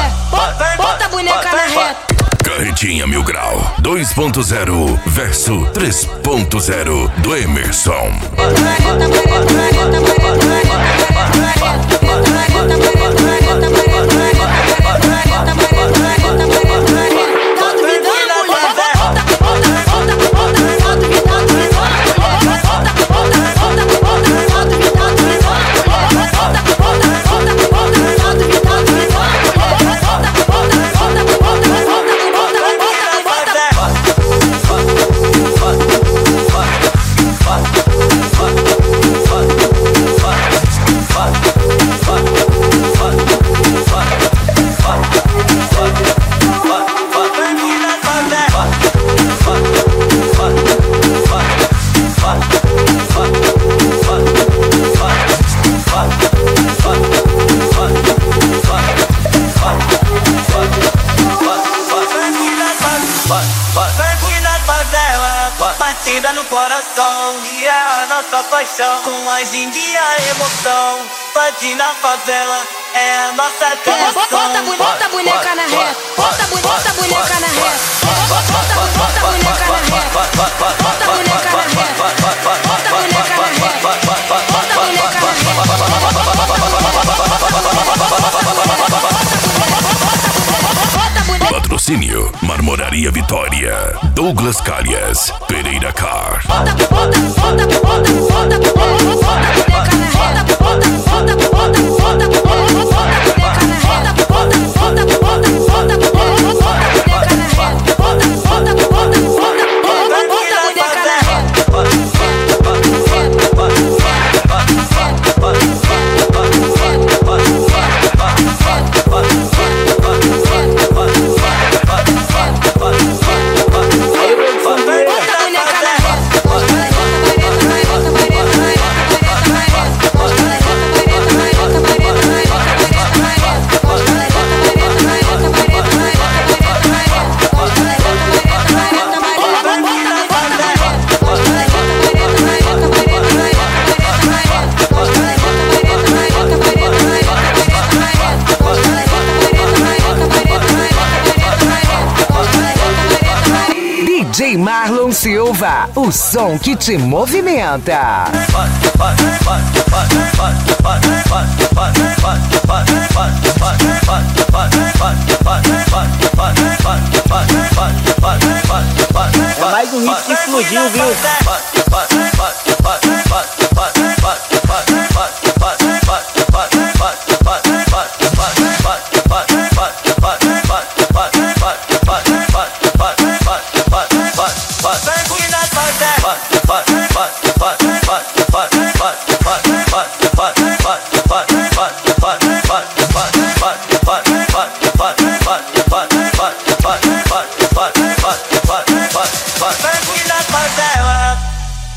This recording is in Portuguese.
ré, bota a boneca na ré. Carretinha Mil Grau 2.0 verso 3.0 do Emerson. Batida no coração e é a nossa paixão. Com a gente a emoção. Pode na favela, é a nossa canção. Bota a boneca na ré, bota a boneca na ré, bota a boneca na ré, bota a boneca na ré, bota a boneca na ré, bota a boneca na ré. Patrocínio Marmoraria Vitória, Douglas Calhas, Pereira Car. DJ Marlon Silva, o som que te movimenta. É mais um hit que explodiu, viu?